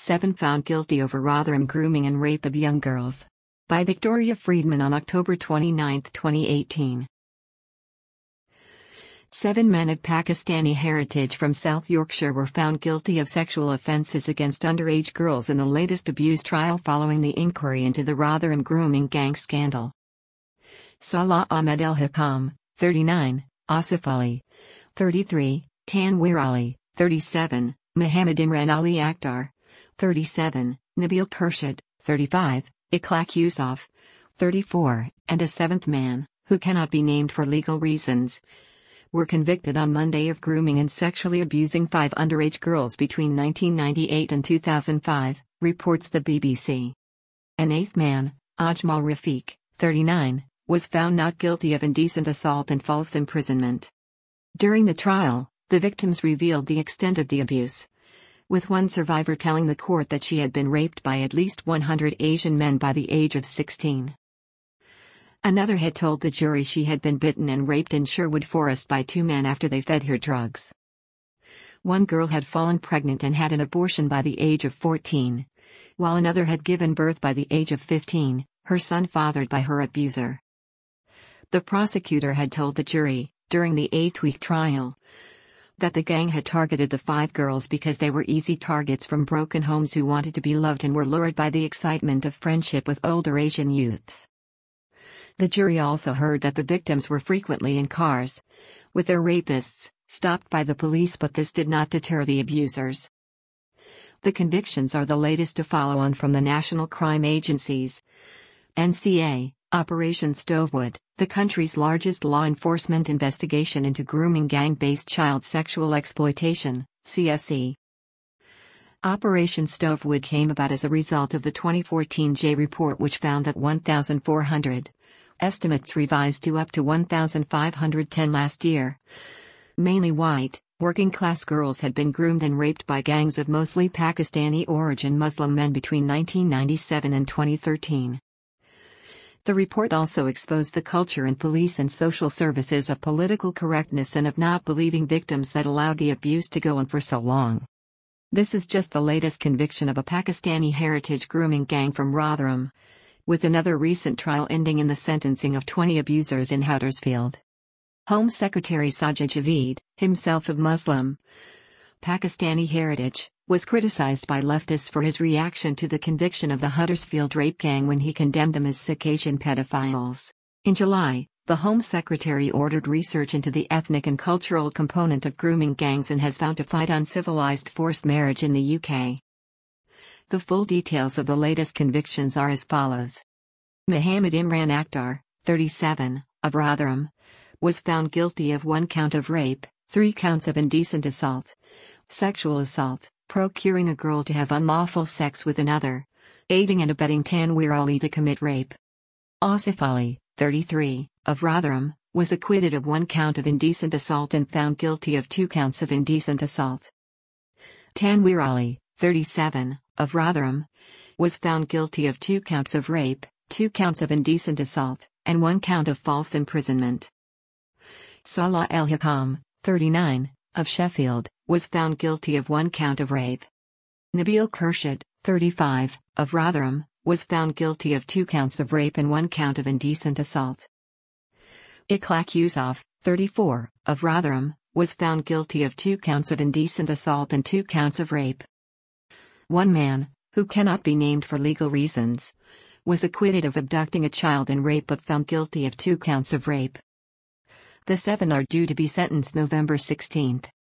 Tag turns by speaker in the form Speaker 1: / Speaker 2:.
Speaker 1: 7 found guilty over Rotherham grooming and rape of young girls. By Victoria Friedman on October 29, 2018. 7 men of Pakistani heritage from South Yorkshire were found guilty of sexual offences against underage girls in the latest abuse trial following the inquiry into the Rotherham grooming gang scandal. Salah Ahmed El-Hakam, 39, Asif Ali, 33, Tanwir Ali, 37, Muhammad Imran Ali Akhtar, 37, Nabil Khurshid, 35, Ikhlaq Yusuf, 34, and a 7th man, who cannot be named for legal reasons, were convicted on Monday of grooming and sexually abusing 5 underage girls between 1998 and 2005, reports the BBC. An 8th man, Ajmal Rafiq, 39, was found not guilty of indecent assault and false imprisonment. During the trial, the victims revealed the extent of the abuse, with one survivor telling the court that she had been raped by at least 100 Asian men by the age of 16. Another had told the jury she had been bitten and raped in Sherwood Forest by 2 men after they fed her drugs. One girl had fallen pregnant and had an abortion by the age of 14, while another had given birth by the age of 15, her son fathered by her abuser. The prosecutor had told the jury, during the 8th-week trial, that the gang had targeted the 5 girls because they were easy targets from broken homes who wanted to be loved and were lured by the excitement of friendship with older Asian youths. The jury also heard that the victims were frequently in cars with their rapists, stopped by the police, but this did not deter the abusers. The convictions are the latest to follow on from the National Crime Agency's NCA, Operation Stovewood, the country's largest law enforcement investigation into grooming gang-based child sexual exploitation, CSE. Operation Stovewood came about as a result of the 2014 J report, which found that 1,400, estimates revised to up to 1,510 last year, mainly white, working-class girls had been groomed and raped by gangs of mostly Pakistani origin Muslim men between 1997 and 2013. The report also exposed the culture in police and social services of political correctness and of not believing victims that allowed the abuse to go on for so long. This is just the latest conviction of a Pakistani heritage grooming gang from Rotherham, with another recent trial ending in the sentencing of 20 abusers in Huddersfield. Home Secretary Sajid Javid, himself of Muslim, Pakistani heritage, was criticized by leftists for his reaction to the conviction of the Huddersfield rape gang when he condemned them as Sikh Asian pedophiles. In July, the Home Secretary ordered research into the ethnic and cultural component of grooming gangs and has vowed to fight uncivilized forced marriage in the UK. The full details of the latest convictions are as follows. Muhammad Imran Akhtar, 37, of Rotherham, was found guilty of 1 count of rape, 3 counts of indecent assault, sexual assault, procuring a girl to have unlawful sex with another, aiding and abetting Tanwir Ali to commit rape. Asif Ali, 33, of Rotherham, was acquitted of 1 count of indecent assault and found guilty of 2 counts of indecent assault. Tanwir Ali, 37, of Rotherham, was found guilty of 2 counts of rape, 2 counts of indecent assault, and 1 count of false imprisonment. Salah El-Hakam, 39, of Sheffield, was found guilty of 1 count of rape. Nabil Khurshid, 35, of Rotherham, was found guilty of 2 counts of rape and 1 count of indecent assault. Ikhlaq Yusuf, 34, of Rotherham, was found guilty of 2 counts of indecent assault and 2 counts of rape. One man, who cannot be named for legal reasons, was acquitted of abducting a child and rape but found guilty of 2 counts of rape. The 7 are due to be sentenced November 16.